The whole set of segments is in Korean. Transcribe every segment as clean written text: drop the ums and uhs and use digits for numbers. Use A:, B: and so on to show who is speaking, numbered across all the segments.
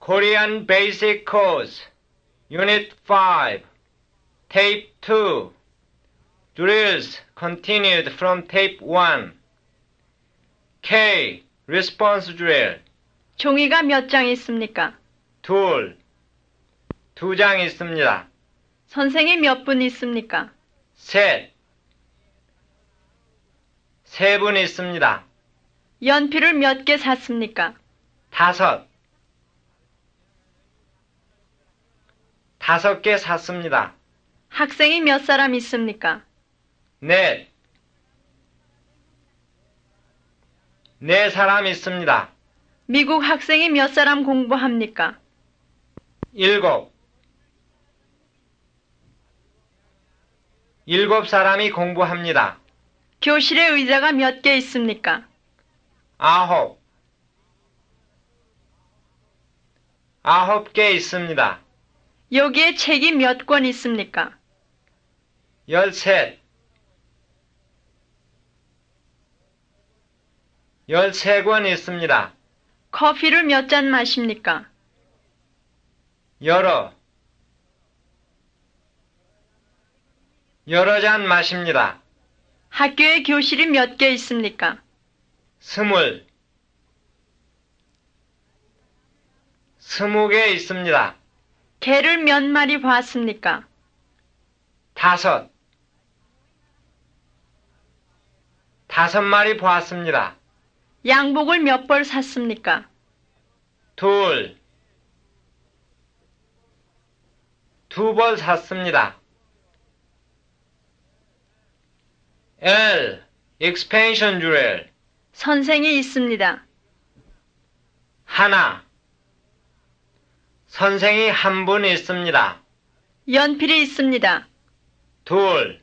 A: Korean Basic Course, Unit 5, Tape 2. Drills continued from Tape 1. K. Response drill.
B: 종이가 몇 장 있습니까?
A: 둘. 2장 있습니다.
B: 선생이 몇 분 있습니까?
A: 셋. 3분 있습니다.
B: 연필을 몇 개 샀습니까?
A: 5. 5개 샀습니다.
B: 학생이 몇 사람 있습니까?
A: 넷. 4사람 있습니다.
B: 미국 학생이 몇 사람 공부합니까?
A: 7. 7사람이 공부합니다.
B: 교실에 의자가 몇 개 있습니까?
A: 9. 9개 있습니다.
B: 여기에 책이 몇 권 있습니까?
A: 13. 13권 있습니다.
B: 커피를 몇 잔 마십니까?
A: 여러 잔 마십니다.
B: 학교에 교실이 몇 개 있습니까?
A: 20. 20개 있습니다.
B: 개를 몇 마리 봤습니까?
A: 5. 5마리 보았습니다.
B: 양복을 몇 벌 샀습니까?
A: 2. 2벌 샀습니다. L. Expansion drill.
B: 선생이 있습니다.
A: 하나. 선생이 한 분 있습니다.
B: 연필이 있습니다.
A: 둘.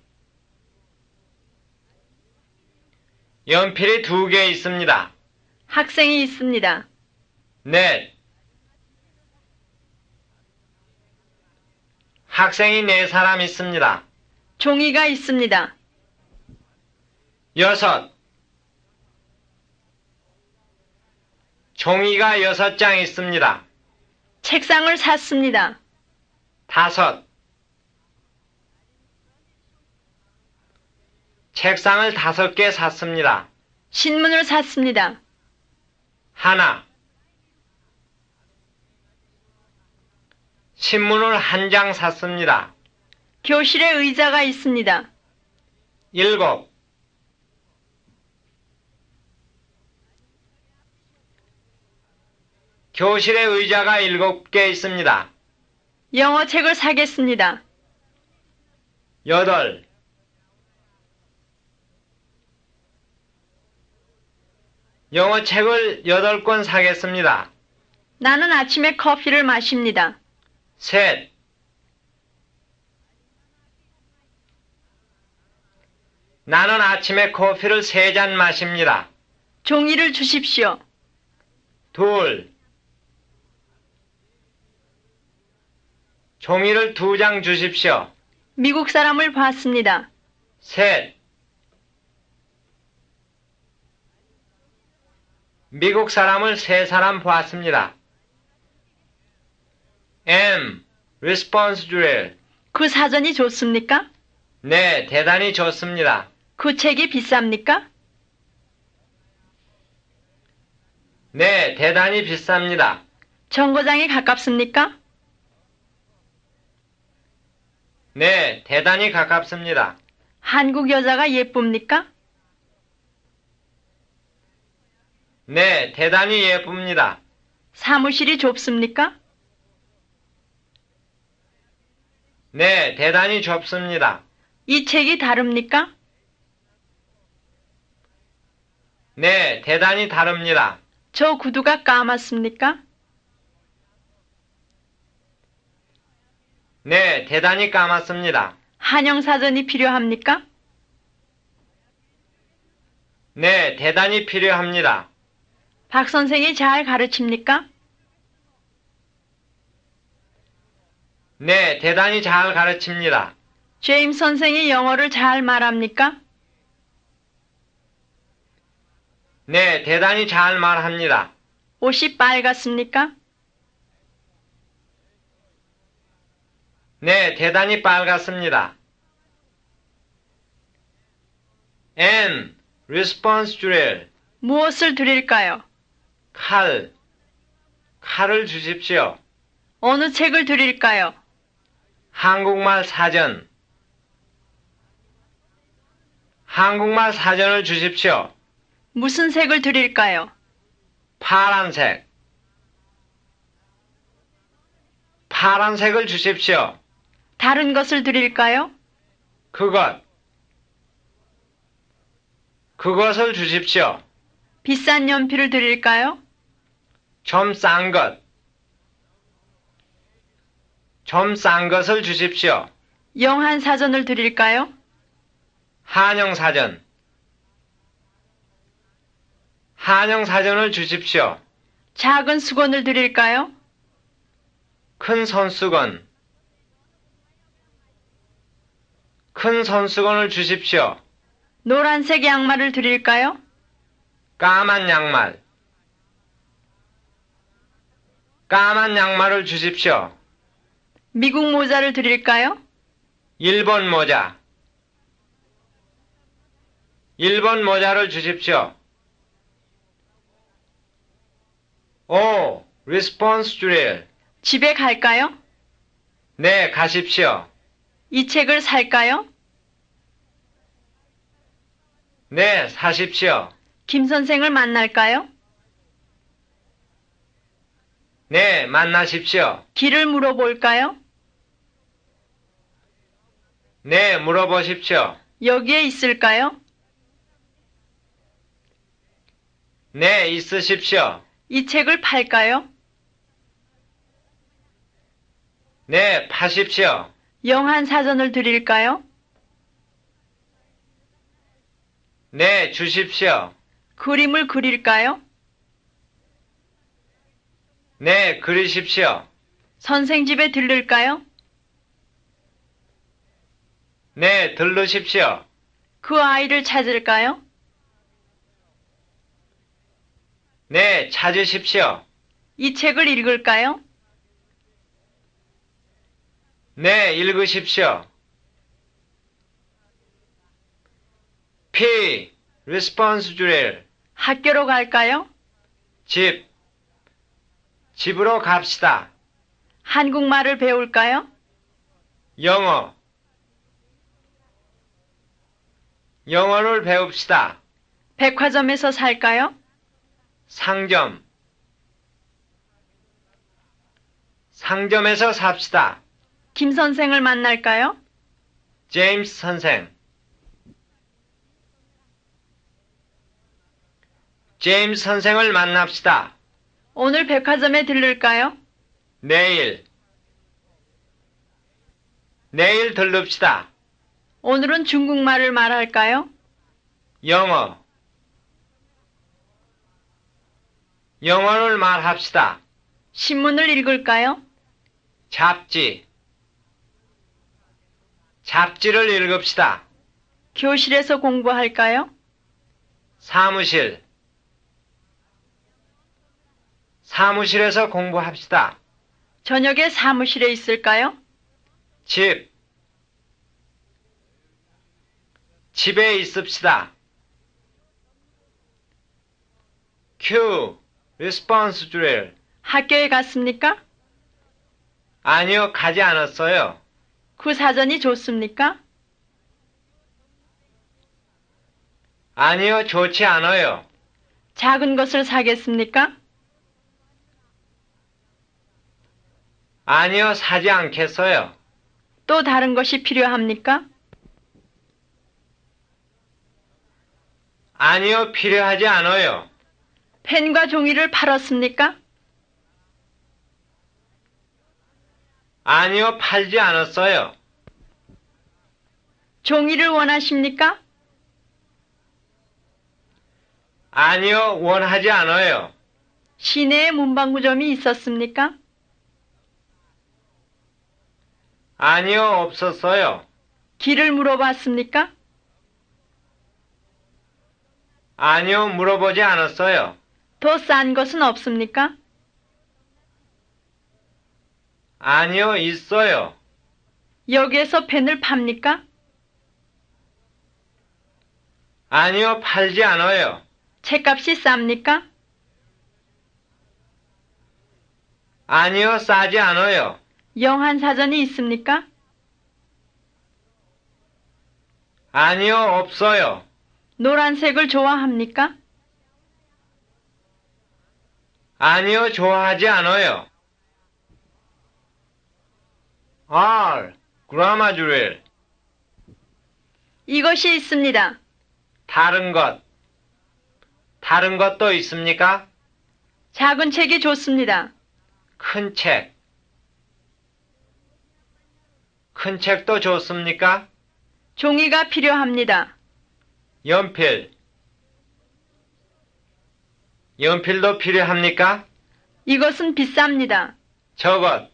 A: 연필이 2개 있습니다.
B: 학생이 있습니다.
A: 넷. 학생이 4사람 있습니다.
B: 종이가 있습니다.
A: 6. 종이가 6장 있습니다.
B: 책상을 샀습니다.
A: 5. 책상을 5개 샀습니다.
B: 신문을 샀습니다.
A: 하나. 신문을 1장 샀습니다.
B: 교실에 의자가 있습니다.
A: 7. 교실에 의자가 7개 있습니다.
B: 영어책을 사겠습니다.
A: 8. 영어책을 8권 사겠습니다.
B: 나는 아침에 커피를 마십니다.
A: 셋. 나는 아침에 커피를 3잔 마십니다.
B: 종이를 주십시오.
A: 둘. 종이를 2장 주십시오.
B: 미국 사람을 봤습니다.
A: 셋. 미국 사람을 3사람 보았습니다. M. Response drill.
B: 그 사전이 좋습니까?
A: 네, 대단히 좋습니다.
B: 그 책이 비쌉니까?
A: 네, 대단히 비쌉니다.
B: 정거장이 가깝습니까?
A: 네, 대단히 가깝습니다.
B: 한국 여자가 예쁩니까?
A: 네, 대단히 예쁩니다.
B: 사무실이 좁습니까?
A: 네, 대단히 좁습니다.
B: 이 책이 다릅니까?
A: 네, 대단히 다릅니다.
B: 저 구두가 까맣습니까?
A: 네, 대단히 까맣습니다.
B: 한영사전이 필요합니까?
A: 네, 대단히 필요합니다.
B: 박 선생이 잘 가르칩니까?
A: 네, 대단히 잘 가르칩니다.
B: 제임스 선생이 영어를 잘 말합니까?
A: 네, 대단히 잘 말합니다.
B: 옷이 빨갛습니까?
A: 네, 대단히 빨갛습니다. N. response drill.
B: 무엇을 드릴까요?
A: 칼을 주십시오.
B: 어느 책을 드릴까요?
A: 한국말 사전. 한국말 사전을 주십시오.
B: 무슨 색을 드릴까요?
A: 파란색. 파란색을 주십시오.
B: 다른 것을 드릴까요?
A: 그것을 주십시오.
B: 비싼 연필을 드릴까요?
A: 좀 싼 것. 좀 싼 것을 주십시오.
B: 영한 사전을 드릴까요?
A: 한영사전. 한영사전을 주십시오.
B: 작은 수건을 드릴까요?
A: 큰 손수건. 큰 손수건을 주십시오.
B: 노란색 양말을 드릴까요?
A: 까만 양말. 까만 양말을 주십시오.
B: 미국 모자를 드릴까요?
A: 일본 모자. 일본 모자를 주십시오. O. response drill.
B: 집에 갈까요?
A: 네, 가십시오.
B: 이 책을 살까요?
A: 네, 사십시오.
B: 김 선생을 만날까요?
A: 네, 만나십시오.
B: 길을 물어볼까요?
A: 네, 물어보십시오.
B: 여기에 있을까요?
A: 네, 있으십시오.
B: 이 책을 팔까요?
A: 네, 파십시오.
B: 영한 사전을 드릴까요?
A: 네, 주십시오.
B: 그림을 그릴까요?
A: 네, 그리십시오.
B: 선생 집에 들를까요?
A: 네, 들르십시오.
B: 그 아이를 찾을까요?
A: 네, 찾으십시오.
B: 이 책을 읽을까요?
A: 네, 읽으십시오. P. response drill.
B: 학교로 갈까요?
A: 집으로 갑시다.
B: 한국말을 배울까요?
A: 영어를 배웁시다.
B: 백화점에서 살까요?
A: 상점에서 삽시다.
B: 김 선생을 만날까요?
A: 제임스 선생. 제임스 선생을 만납시다.
B: 오늘 백화점에 들를까요?
A: 내일 들릅시다.
B: 오늘은 중국말을 말할까요?
A: 영어를 말합시다.
B: 신문을 읽을까요?
A: 잡지를 읽읍시다.
B: 교실에서 공부할까요?
A: 사무실에서 공부합시다.
B: 저녁에 사무실에 있을까요?
A: 집에 있읍시다. Q. response drill.
B: 학교에 갔습니까?
A: 아니요, 가지 않았어요.
B: 그 사전이 좋습니까?
A: 아니요, 좋지 않아요.
B: 작은 것을 사겠습니까?
A: 아니요, 사지 않겠어요.
B: 또 다른 것이 필요합니까?
A: 아니요, 필요하지 않아요.
B: 펜과 종이를 팔았습니까?
A: 아니요, 팔지 않았어요.
B: 종이를 원하십니까?
A: 아니요, 원하지 않아요.
B: 시내에 문방구점이 있었습니까?
A: 아니요, 없었어요.
B: 길을 물어봤습니까?
A: 아니요, 물어보지 않았어요.
B: 더 싼 것은 없습니까?
A: 아니요, 있어요.
B: 여기에서 펜을 팝니까?
A: 아니요, 팔지 않아요.
B: 책값이 쌉니까?
A: 아니요, 싸지 않아요.
B: 영한사전이 있습니까?
A: 아니요, 없어요.
B: 노란색을 좋아합니까?
A: 아니요, 좋아하지 않아요. R. 그라마 줄일.
B: 이것이 있습니다.
A: 다른 것. 다른 것도 있습니까?
B: 작은 책이 좋습니다.
A: 큰 책. 큰 책도 좋습니까?
B: 종이가 필요합니다.
A: 연필. 연필도 필요합니까?
B: 이것은 비쌉니다.
A: 저것.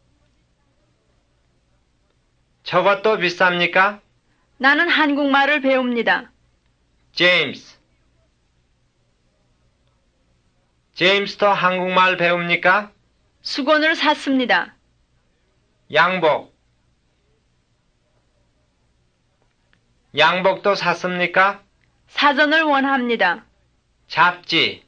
A: 저것도 비쌉니까?
B: 나는 한국말을 배웁니다.
A: 제임스. 제임스도 한국말 배웁니까?
B: 수건을 샀습니다.
A: 양복. 양복도 샀습니까?
B: 사전을 원합니다.
A: 잡지.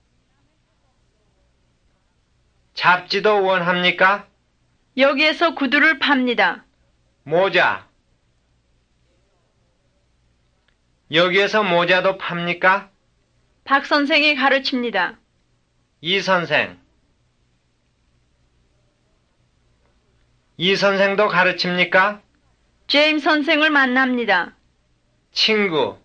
A: 잡지도 원합니까?
B: 여기에서 구두를 팝니다.
A: 모자. 여기에서 모자도 팝니까?
B: 박 선생이 가르칩니다.
A: 이 선생. 이 선생도 가르칩니까?
B: 제임스 선생을 만납니다.
A: 친구.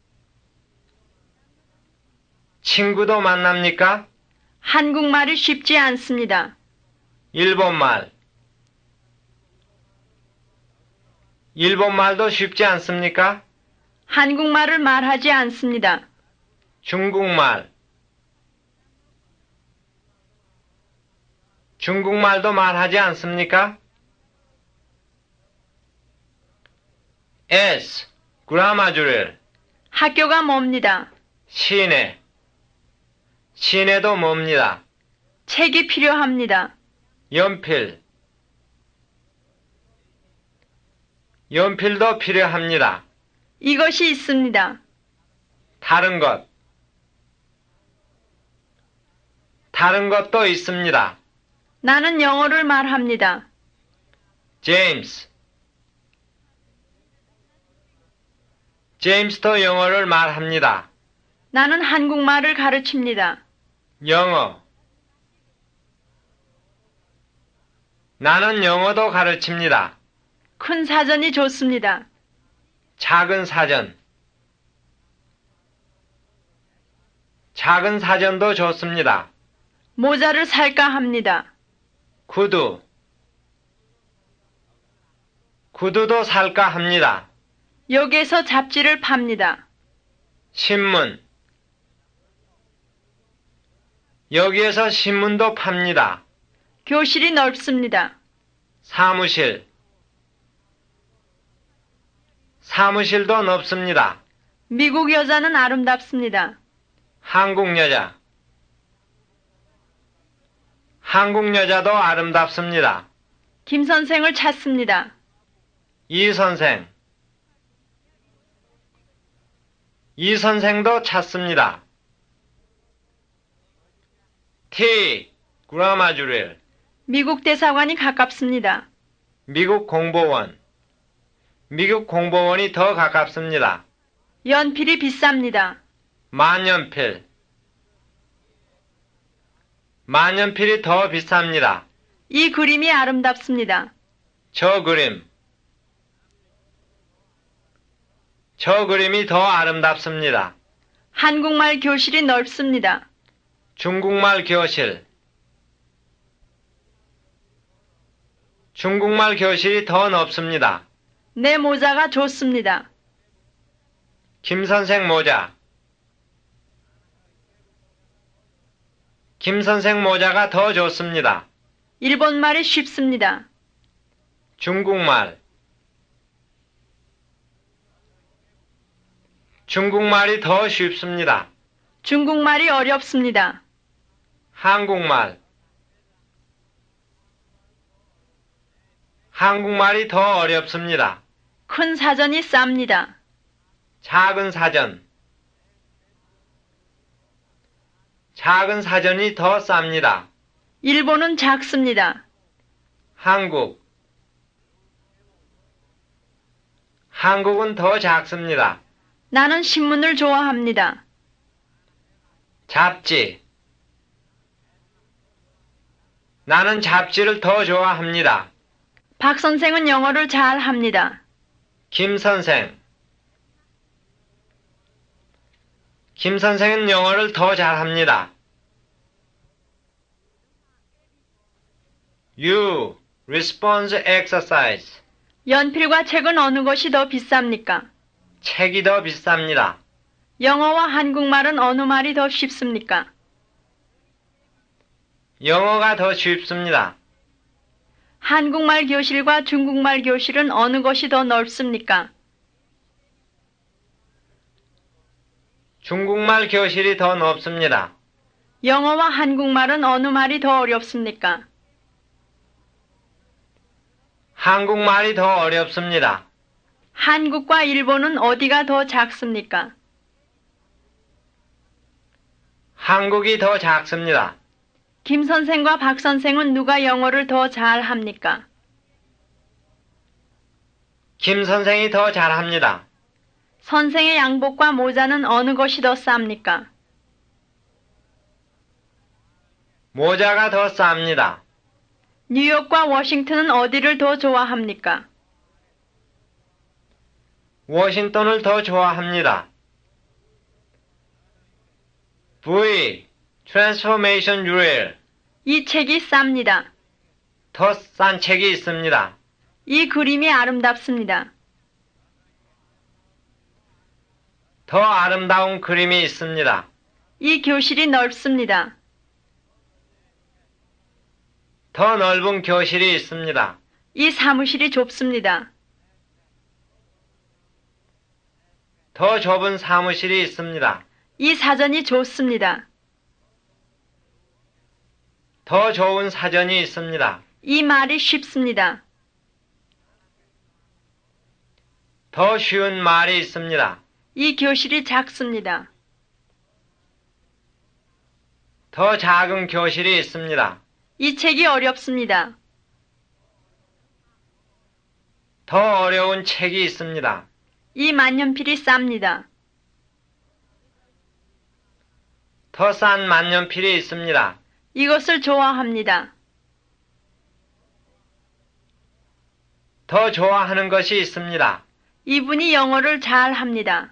A: 친구도 만납니까?
B: 한국말이 쉽지 않습니다.
A: 일본말. 일본말도 쉽지 않습니까?
B: 한국말을 말하지 않습니다.
A: 중국말. 중국말도 말하지 않습니까? S. 그라마 줄일.
B: 학교가 멉니다.
A: 시내. 시내도 뭡니다.
B: 책이 필요합니다.
A: 연필. 연필도 필요합니다.
B: 이것이 있습니다.
A: 다른 것. 다른 것도 있습니다.
B: 나는 영어를 말합니다.
A: 제임스. 제임스도 영어를 말합니다.
B: 나는 한국말을 가르칩니다.
A: 영어. 나는 영어도 가르칩니다.
B: 큰 사전이 좋습니다.
A: 작은 사전. 작은 사전도 좋습니다.
B: 모자를 살까 합니다.
A: 구두. 구두도 살까 합니다.
B: 여기에서 잡지를 팝니다.
A: 신문. 여기에서 신문도 팝니다.
B: 교실이 넓습니다.
A: 사무실. 사무실도 넓습니다.
B: 미국 여자는 아름답습니다.
A: 한국 여자. 한국 여자도 아름답습니다.
B: 김 선생을 찾습니다.
A: 이 선생. 이 선생도 찾습니다. T. 그라마 줄일.
B: 미국 대사관이 가깝습니다.
A: 미국 공보원. 미국 공보원이 더 가깝습니다.
B: 연필이 비쌉니다.
A: 만연필. 만연필이 더 비쌉니다.
B: 이 그림이 아름답습니다.
A: 저 그림. 저 그림이 더 아름답습니다.
B: 한국말 교실이 넓습니다.
A: 중국말 교실. 중국말 교실이 더 넓습니다.
B: 내 모자가 좋습니다.
A: 김 선생 모자. 김 선생 모자가 더 좋습니다.
B: 일본말이 쉽습니다.
A: 중국말. 중국말이 더 쉽습니다.
B: 중국말이 어렵습니다.
A: 한국말. 한국말이 더 어렵습니다.
B: 큰 사전이 쌉니다.
A: 작은 사전. 작은 사전이 더 쌉니다.
B: 일본은 작습니다.
A: 한국. 한국은 더 작습니다.
B: 나는 신문을 좋아합니다.
A: 잡지. 나는 잡지를 더 좋아합니다.
B: 박 선생은 영어를 잘 합니다.
A: 김 선생. 김 선생은 영어를 더 잘합니다. U. Response exercise.
B: 연필과 책은 어느 것이 더 비쌉니까?
A: 책이 더 비쌉니다.
B: 영어와 한국말은 어느 말이 더 쉽습니까?
A: 영어가 더 쉽습니다.
B: 한국말 교실과 중국말 교실은 어느 것이 더 넓습니까?
A: 중국말 교실이 더 넓습니다.
B: 영어와 한국말은 어느 말이 더 어렵습니까?
A: 한국말이 더 어렵습니다.
B: 한국과 일본은 어디가 더 작습니까?
A: 한국이 더 작습니다.
B: 김 선생과 박 선생은 누가 영어를 더 잘합니까?
A: 김 선생이 더 잘합니다.
B: 선생의 양복과 모자는 어느 것이 더 쌉니까?
A: 모자가 더 쌉니다.
B: 뉴욕과 워싱턴은 어디를 더 좋아합니까?
A: 워싱턴을 더 좋아합니다. V. Transformation Rule.
B: 이 책이 쌉니다.
A: 더 싼 책이 있습니다.
B: 이 그림이 아름답습니다.
A: 더 아름다운 그림이 있습니다.
B: 이 교실이 넓습니다.
A: 더 넓은 교실이 있습니다.
B: 이 사무실이 좁습니다.
A: 더 좁은 사무실이 있습니다.
B: 이 사전이 좋습니다.
A: 더 좋은 사전이 있습니다.
B: 이 말이 쉽습니다.
A: 더 쉬운 말이 있습니다.
B: 이 교실이 작습니다.
A: 더 작은 교실이 있습니다.
B: 이 책이 어렵습니다.
A: 더 어려운 책이 있습니다.
B: 이 만년필이 쌉니다.
A: 더 싼 만년필이 있습니다.
B: 이것을 좋아합니다.
A: 더 좋아하는 것이 있습니다.
B: 이분이 영어를 잘 합니다.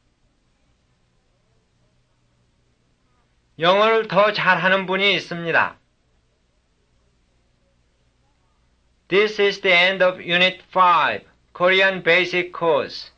A: 영어를 더 잘하는 분이 있습니다. This is the end of Unit 5, Korean Basic Course.